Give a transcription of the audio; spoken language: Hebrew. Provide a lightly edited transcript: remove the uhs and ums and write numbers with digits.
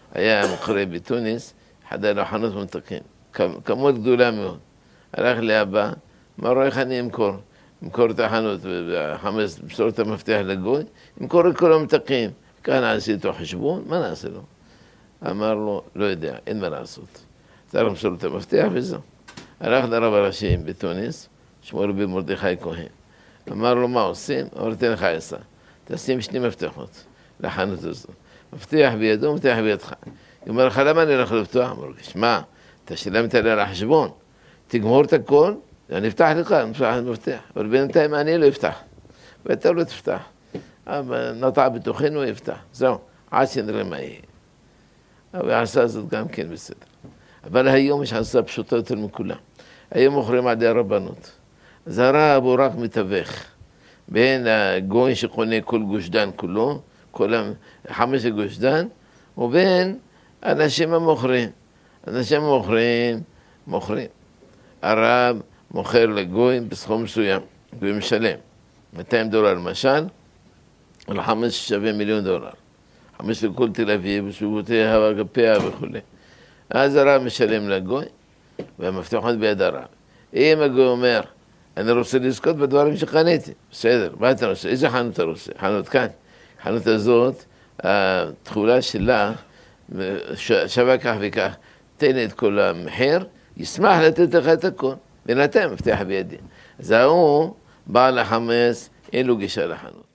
היה מוכרי בתוניס, אחד היה לו חנות ממתקים, כמות גדולה מאוד. הלך לאבא, אמר לו איך אני אמכור את החנות, וחמאס מסור את המפתח לגוי, אמכור את כל המתקים. כאן עשי איתו חשבון, מה נעשה לו? אמר לו, לא יודע, אין מה לעשות. צריך למסור את המפתח וזהו. הלך לרב הראשי בתוניס, שמו רבי מרדכי כהן. אמר לו, מה עושים? אמר לו, תן לך עצה. תשים 2 מפתחות לחנות הזאת. מפתח בידו, מפתח בידך. הוא אומר לך, למה אני הולך לפתוח? אמר לו, שמע, אתה שילמת לי על החשבון. תגמור את הכל, אני אפתח לך, אני אפתח את המפתח. אבל בינתיים אני לא אפתח. ואתה לא תפתח. נטע בתוכנו יפתח. זהו, עד שנראה מה יהיה. אבל העשה הזאת גם כן בסדר. אבל היום יש עשה פשוטה יותר מכולם. היום מוכרים על ידי הרבנות. אז הרב הוא רק מתווך. בין הגוי שקונה כל גוש דן כולו, כל 5 גוש דן, ובין אנשים המוכרים. אנשים מוכרים. הרב מוכר לגוי בסכום מסוים, גוי משלם. $200 למשל, על 5 שווה $1,000,000. 5 לכל תל אביב, ושבותיה, אגפיה וכו'. אז הרב משלם לגוי, והמפתחות ביד הרב. אם הגוי אומר, אני רוצה לזכות בדברים שקניתי, בסדר, מה אתה רוצה? איזה חנות אתה רוצה? חנות כאן. חנות הזאת, התכולה שלה שווה כך וכך. תן את כל המחיר, ישמח לתת לך את הכל. בינתיים מפתח בידי. אז הוא בא לחמאס, אין לו גישה לחנות.